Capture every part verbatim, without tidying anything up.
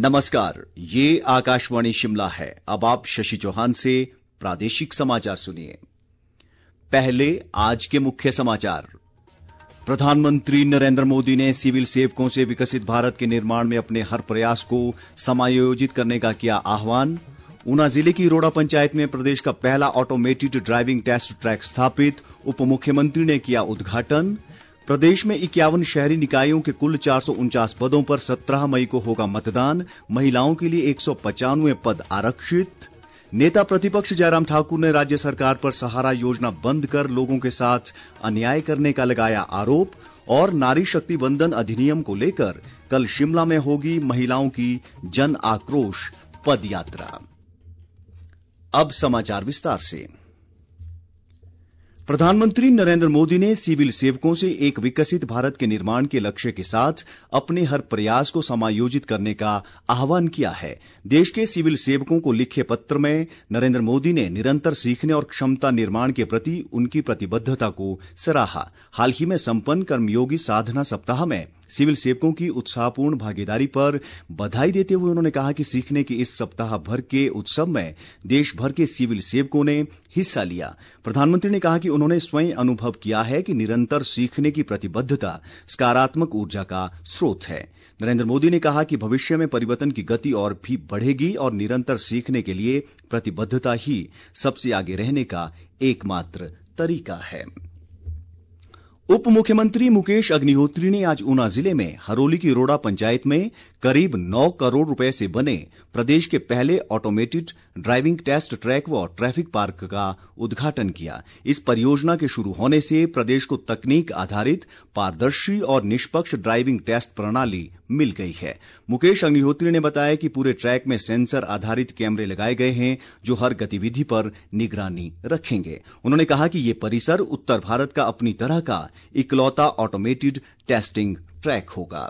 नमस्कार, ये आकाशवाणी शिमला है। अब आप शशि चौहान से प्रादेशिक समाचार सुनिए। पहले आज के मुख्य समाचार। प्रधानमंत्री नरेंद्र मोदी ने सिविल सेवकों से विकसित भारत के निर्माण में अपने हर प्रयास को समायोजित करने का किया आह्वान। ऊना जिले की रोड़ा पंचायत में प्रदेश का पहला ऑटोमेटेड ड्राइविंग टेस्ट ट्रैक स्थापित, उप मुख्यमंत्री ने किया उद्घाटन। प्रदेश में इक्यावन शहरी निकायों के कुल चार सौ उनचास पदों पर सत्रह मई को होगा मतदान। महिलाओं के लिए एक सौ पचानवे पद आरक्षित। नेता प्रतिपक्ष जयराम ठाकुर ने राज्य सरकार पर सहारा योजना बंद कर लोगों के साथ अन्याय करने का लगाया आरोप। और नारी शक्ति वंदन अधिनियम को लेकर कल शिमला में होगी महिलाओं की जन आक्रोश पद यात्रा। अब समाचार विस्तार से। प्रधानमंत्री नरेंद्र मोदी ने सिविल सेवकों से एक विकसित भारत के निर्माण के लक्ष्य के साथ अपने हर प्रयास को समायोजित करने का आह्वान किया है। देश के सिविल सेवकों को लिखे पत्र में नरेंद्र मोदी ने निरंतर सीखने और क्षमता निर्माण के प्रति उनकी प्रतिबद्धता को सराहा। हाल ही में संपन्न कर्मयोगी साधना सप्ताह में सिविल सेवकों की उत्साहपूर्ण भागीदारी पर बधाई देते हुए उन्होंने कहा कि सीखने के इस सप्ताह भर के उत्सव में देश भर के सिविल सेवकों ने हिस्सा लिया। प्रधानमंत्री ने कहा कि उन्होंने स्वयं अनुभव किया है कि निरंतर सीखने की प्रतिबद्धता सकारात्मक ऊर्जा का स्रोत है। नरेंद्र मोदी ने कहा कि भविष्य में परिवर्तन की गति और भी बढ़ेगी और निरंतर सीखने के लिए प्रतिबद्धता ही सबसे आगे रहने का एकमात्र तरीका है। उप मुख्यमंत्री मुकेश अग्निहोत्री ने आज ऊना जिले में हरोली की रोड़ा पंचायत में करीब नौ करोड़ रुपए से बने प्रदेश के पहले ऑटोमेटेड ड्राइविंग टेस्ट ट्रैक व ट्रैफिक पार्क का उद्घाटन किया। इस परियोजना के शुरू होने से प्रदेश को तकनीक आधारित पारदर्शी और निष्पक्ष ड्राइविंग टेस्ट प्रणाली मिल गई है। मुकेश अग्निहोत्री ने बताया कि पूरे ट्रैक में सेंसर आधारित कैमरे लगाए गए हैं जो हर गतिविधि पर निगरानी रखेंगे। उन्होंने कहा कि ये परिसर उत्तर भारत का अपनी तरह का इकलौता ऑटोमेटेड टेस्टिंग ट्रैक होगा।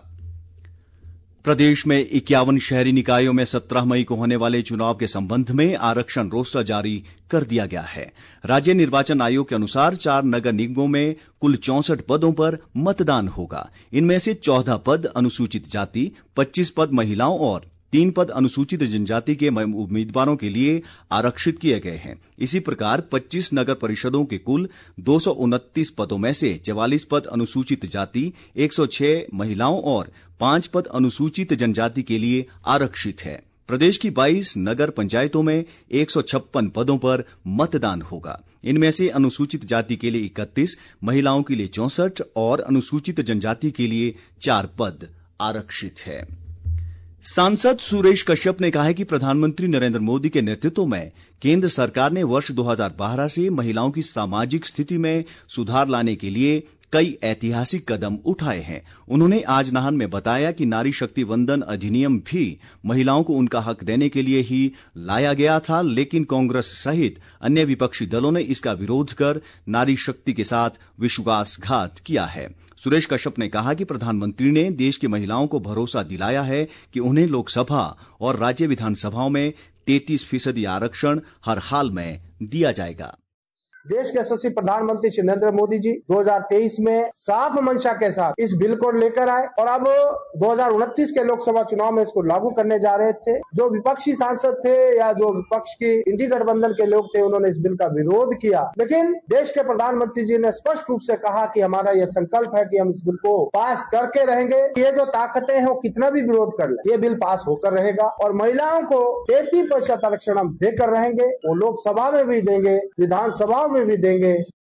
प्रदेश में इक्यावन शहरी निकायों में सत्रह मई को होने वाले चुनाव के संबंध में आरक्षण रोस्टर जारी कर दिया गया है। राज्य निर्वाचन आयोग के अनुसार चार नगर निगमों में कुल चौंसठ पदों पर मतदान होगा। इनमें से चौदह पद अनुसूचित जाति, पच्चीस पद महिलाओं और तीन पद अनुसूचित जनजाति के उम्मीदवारों के लिए आरक्षित किए गए हैं। इसी प्रकार पच्चीस नगर परिषदों के कुल दो सौ उनतीस पदों में से चवालीस पद अनुसूचित जाति, एक सौ छह महिलाओं और पांच पद अनुसूचित जनजाति के लिए आरक्षित है। प्रदेश की बाईस नगर पंचायतों में एक सौ छप्पन पदों पर मतदान होगा। इनमें से अनुसूचित जाति के लिए इकतीस, महिलाओं के लिए चौंसठ और अनुसूचित जनजाति के लिए चार पद आरक्षित है। सांसद सुरेश कश्यप ने कहा है कि प्रधानमंत्री नरेंद्र मोदी के नेतृत्व में केंद्र सरकार ने वर्ष दो हज़ार बारह से महिलाओं की सामाजिक स्थिति में सुधार लाने के लिए कई ऐतिहासिक कदम उठाए हैं। उन्होंने आज नाहन में बताया कि नारी शक्ति वंदन अधिनियम भी महिलाओं को उनका हक देने के लिए ही लाया गया था, लेकिन कांग्रेस सहित अन्य विपक्षी दलों ने इसका विरोध कर नारी शक्ति के साथ विश्वासघात किया है। सुरेश कश्यप ने कहा कि प्रधानमंत्री ने देश की महिलाओं को भरोसा दिलाया है कि उन्हें लोकसभा और राज्य विधानसभाओं में तैंतीस फीसदी आरक्षण हर हाल में दिया जाएगा। देश के यशस्वी प्रधानमंत्री श्री नरेंद्र मोदी जी दो हज़ार तेईस में साफ मंशा के साथ इस बिल को लेकर आए और अब दो हज़ार उनतीस के लोकसभा चुनाव में इसको लागू करने जा रहे थे। जो विपक्षी सांसद थे या जो विपक्ष की इंडी गठबंधन के लोग थे, उन्होंने इस बिल का विरोध किया, लेकिन देश के प्रधानमंत्री जी ने स्पष्ट रूप से कहा कि हमारा यह संकल्प है कि हम इस बिल को पास करके रहेंगे। ये जो ताकतें हैं वो कितना भी विरोध कर ले, ये बिल पास होकर रहेगा और महिलाओं को तैंतीस प्रतिशत आरक्षण हम देकर रहेंगे। वो लोकसभा में भी देंगे, विधानसभा में भी देंगे।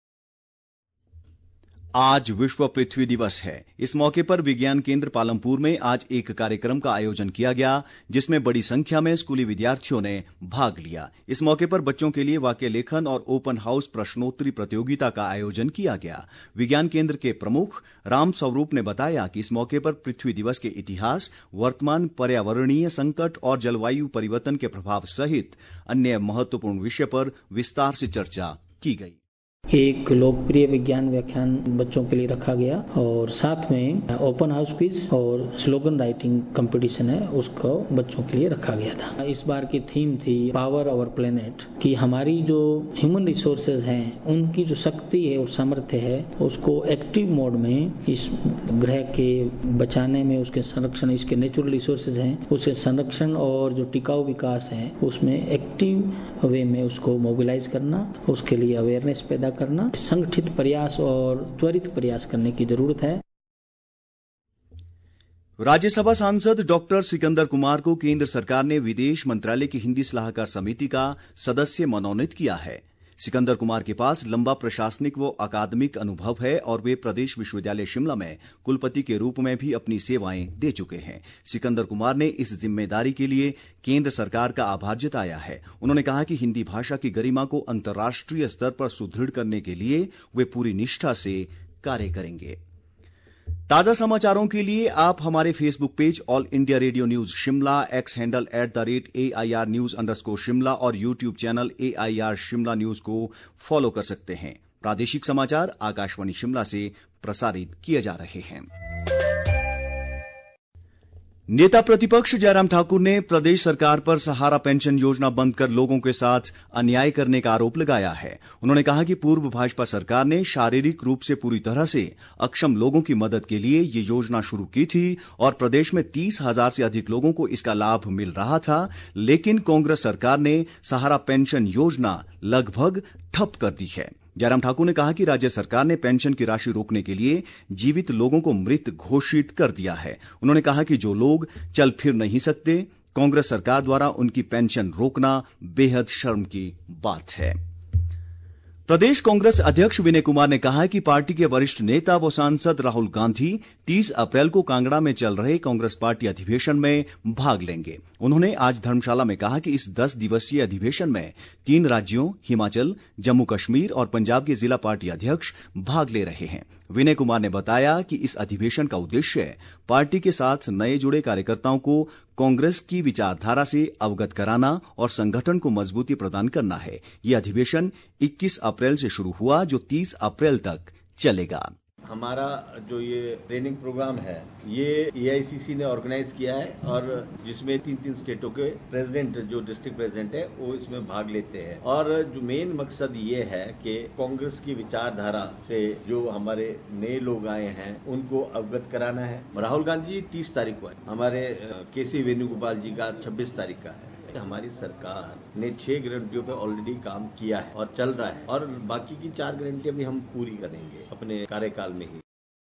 आज विश्व पृथ्वी दिवस है। इस मौके पर विज्ञान केंद्र पालमपुर में आज एक कार्यक्रम का आयोजन किया गया जिसमें बड़ी संख्या में स्कूली विद्यार्थियों ने भाग लिया। इस मौके पर बच्चों के लिए वाक्य लेखन और ओपन हाउस प्रश्नोत्तरी प्रतियोगिता का आयोजन किया गया। विज्ञान केंद्र के प्रमुख राम स्वरूप ने बताया कि इस मौके पर पृथ्वी दिवस के इतिहास, वर्तमान पर्यावरणीय संकट और जलवायु परिवर्तन के प्रभाव सहित अन्य महत्वपूर्ण विषय पर विस्तार से चर्चा की गई। एक लोकप्रिय विज्ञान व्याख्यान बच्चों के लिए रखा गया और साथ में ओपन हाउस क्विज और स्लोगन राइटिंग कंपटीशन है, उसको बच्चों के लिए रखा गया था। इस बार की थीम थी पावर आवर प्लेनेट, कि हमारी जो ह्यूमन रिसोर्सेज हैं उनकी जो शक्ति है और सामर्थ्य है उसको एक्टिव मोड में इस ग्रह के बचाने में, उसके संरक्षण, इसके नेचुरल रिसोर्सेज हैं उसके संरक्षण और जो टिकाऊ विकास है उसमें एक्टिव वे में उसको मोबिलाइज करना, उसके लिए अवेयरनेस पैदा करना, संगठित प्रयास और त्वरित प्रयास करने की जरूरत है। राज्यसभा सांसद डॉक्टर सिकंदर कुमार को केंद्र सरकार ने विदेश मंत्रालय की हिंदी सलाहकार समिति का सदस्य मनोनीत किया है। सिकंदर कुमार के पास लंबा प्रशासनिक व अकादमिक अनुभव है और वे प्रदेश विश्वविद्यालय शिमला में कुलपति के रूप में भी अपनी सेवाएं दे चुके हैं। सिकंदर कुमार ने इस जिम्मेदारी के लिए केंद्र सरकार का आभार जताया है। उन्होंने कहा कि हिंदी भाषा की गरिमा को अंतर्राष्ट्रीय स्तर पर सुदृढ़ करने के लिए वे पूरी निष्ठा से कार्य करेंगे। ताजा समाचारों के लिए आप हमारे Facebook page all India radio news Shimla, X handle at the rate A I R news underscore Shimla और YouTube channel A I R Shimla news को फॉलो कर सकते हैं। प्रादेशिक समाचार आकाशवाणी शिमला से प्रसारित किए जा रहे हैं। नेता प्रतिपक्ष जयराम ठाकुर ने प्रदेश सरकार पर सहारा पेंशन योजना बंद कर लोगों के साथ अन्याय करने का आरोप लगाया है। उन्होंने कहा कि पूर्व भाजपा सरकार ने शारीरिक रूप से पूरी तरह से अक्षम लोगों की मदद के लिए ये योजना शुरू की थी और प्रदेश में तीस हजार से अधिक लोगों को इसका लाभ मिल रहा था, लेकिन कांग्रेस सरकार ने सहारा पेंशन योजना लगभग ठप कर दी है। जयराम ठाकुर ने कहा कि राज्य सरकार ने पेंशन की राशि रोकने के लिए जीवित लोगों को मृत घोषित कर दिया है। उन्होंने कहा कि जो लोग चल फिर नहीं सकते, कांग्रेस सरकार द्वारा उनकी पेंशन रोकना बेहद शर्म की बात है। प्रदेश कांग्रेस अध्यक्ष विनय कुमार ने कहा है कि पार्टी के वरिष्ठ नेता व सांसद राहुल गांधी तीस अप्रैल को कांगड़ा में चल रहे कांग्रेस पार्टी अधिवेशन में भाग लेंगे। उन्होंने आज धर्मशाला में कहा कि इस दस दिवसीय अधिवेशन में तीन राज्यों हिमाचल, जम्मू कश्मीर और पंजाब के जिला पार्टी अध्यक्ष भाग ले रहे हैं। विनय कुमार ने बताया कि इस अधिवेशन का उद्देश्य पार्टी के साथ नए जुड़े कार्यकर्ताओं को कांग्रेस की विचारधारा से अवगत कराना और संगठन को मजबूती प्रदान करना है। ये अधिवेशन इक्कीस अप्रैल से शुरू हुआ जो तीस अप्रैल तक चलेगा। हमारा जो ये ट्रेनिंग प्रोग्राम है ये ए आई सी सी ने ऑर्गेनाइज किया है और जिसमें तीन तीन स्टेटों के प्रेसिडेंट, जो डिस्ट्रिक्ट प्रेसिडेंट है, वो इसमें भाग लेते हैं। और जो मेन मकसद ये है कि कांग्रेस की विचारधारा से जो हमारे नए लोग आए हैं उनको अवगत कराना है। राहुल गांधी जी तीस तारीख को है, हमारे के सी वेणुगोपाल जी का छब्बीस तारीख का है। हमारी सरकार ने छह गारंटियों पे ऑलरेडी काम किया है और चल रहा है और बाकी की चार गारंटियां भी हम पूरी करेंगे अपने कार्यकाल में ही।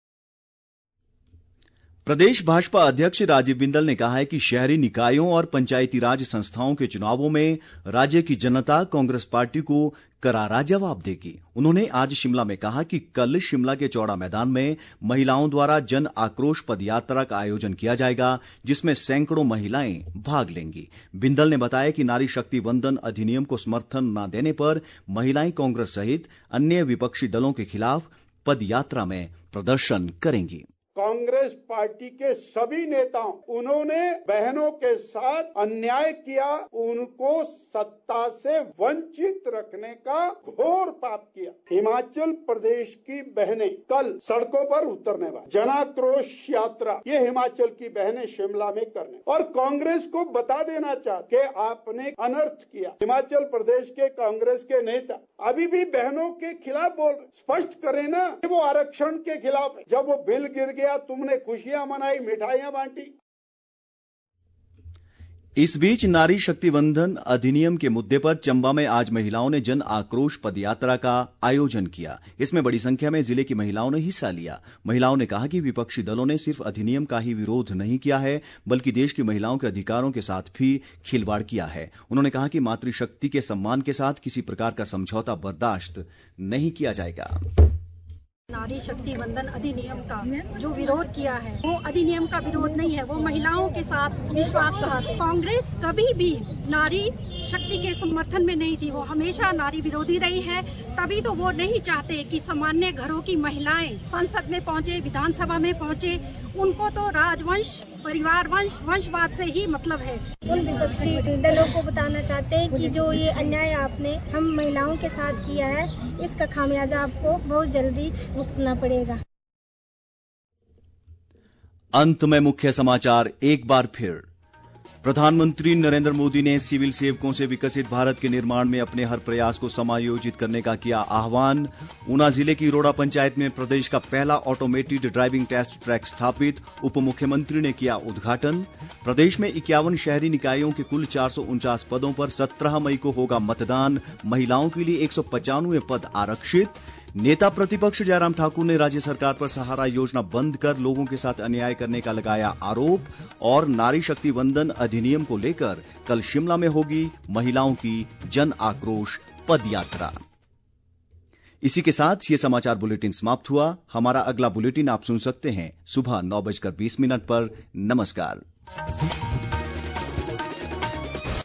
प्रदेश भाजपा अध्यक्ष राजीव बिंदल ने कहा है कि शहरी निकायों और पंचायती राज संस्थाओं के चुनावों में राज्य की जनता कांग्रेस पार्टी को करारा जवाब देगी। उन्होंने आज शिमला में कहा कि कल शिमला के चौड़ा मैदान में महिलाओं द्वारा जन आक्रोश पदयात्रा का आयोजन किया जाएगा, जिसमें सैकड़ों महिलाएं भाग लेंगी। बिंदल ने बताया कि नारी शक्ति वंदन अधिनियम को समर्थन न देने पर महिलाएं कांग्रेस सहित अन्य विपक्षी दलों के खिलाफ पदयात्रा में प्रदर्शन करेंगी। कांग्रेस पार्टी के सभी नेताओं, उन्होंने बहनों के साथ अन्याय किया, उनको सत्ता से वंचित रखने का घोर पाप किया। हिमाचल प्रदेश की बहनें कल सड़कों पर उतरने वाली जनाक्रोश यात्रा ये हिमाचल की बहनें शिमला में करने और कांग्रेस को बता देना चाहते कि आपने अनर्थ किया। हिमाचल प्रदेश के कांग्रेस के नेता अभी भी बहनों के खिलाफ बोल रहे, स्पष्ट करें ना कि वो आरक्षण के खिलाफ है। जब वो बिल गिर गया तुमने खुशियां मनाई, मिठाइयां बांटी। इस बीच नारी शक्ति वंदन अधिनियम के मुद्दे पर चंबा में आज महिलाओं ने जन आक्रोश पदयात्रा का आयोजन किया। इसमें बड़ी संख्या में जिले की महिलाओं ने हिस्सा लिया। महिलाओं ने कहा कि विपक्षी दलों ने सिर्फ अधिनियम का ही विरोध नहीं किया है, बल्कि देश की महिलाओं के अधिकारों के साथ भी खिलवाड़ किया है। उन्होंने कहा कि मातृशक्ति के सम्मान के साथ किसी प्रकार का समझौता बर्दाश्त नहीं किया जाएगा। नारी शक्ति वंदन अधिनियम का जो विरोध किया है वो अधिनियम का विरोध नहीं है, वो महिलाओं के साथ विश्वासघात है। कांग्रेस कभी भी नारी शक्ति के समर्थन में नहीं थी, वो हमेशा नारी विरोधी रही है। तभी तो वो नहीं चाहते कि सामान्य घरों की महिलाएं संसद में पहुंचे, विधानसभा में पहुंचे। उनको तो राजवंश परिवार वंश वंशवाद से ही मतलब है। उन विपक्षी दलों को बताना चाहते हैं कि जो ये अन्याय आपने हम महिलाओं के साथ किया है, इसका खामियाजा आपको बहुत जल्दी भुगतना पड़ेगा। अंत में मुख्य समाचार एक बार फिर। प्रधानमंत्री नरेंद्र मोदी ने सिविल सेवकों से विकसित भारत के निर्माण में अपने हर प्रयास को समायोजित करने का किया आह्वान। ऊना जिले की रोड़ा पंचायत में प्रदेश का पहला ऑटोमेटेड ड्राइविंग टेस्ट ट्रैक स्थापित, उप मुख्यमंत्री ने किया उद्घाटन। प्रदेश में इक्यावन शहरी निकायों के कुल चार सौ उनचास पदों पर सत्रह मई को होगा मतदान। महिलाओं के लिए एक सौ पचानवे पद आरक्षित। नेता प्रतिपक्ष जयराम ठाकुर ने राज्य सरकार पर सहारा योजना बंद कर लोगों के साथ अन्याय करने का लगाया आरोप। और नारी शक्ति वंदन अधिनियम को लेकर कल शिमला में होगी महिलाओं की जन आक्रोश पदयात्रा। इसी के साथ ये समाचार बुलेटिन समाप्त हुआ। हमारा अगला बुलेटिन आप सुन सकते हैं सुबह नौ बजकर बीस मिनट पर। नमस्कार।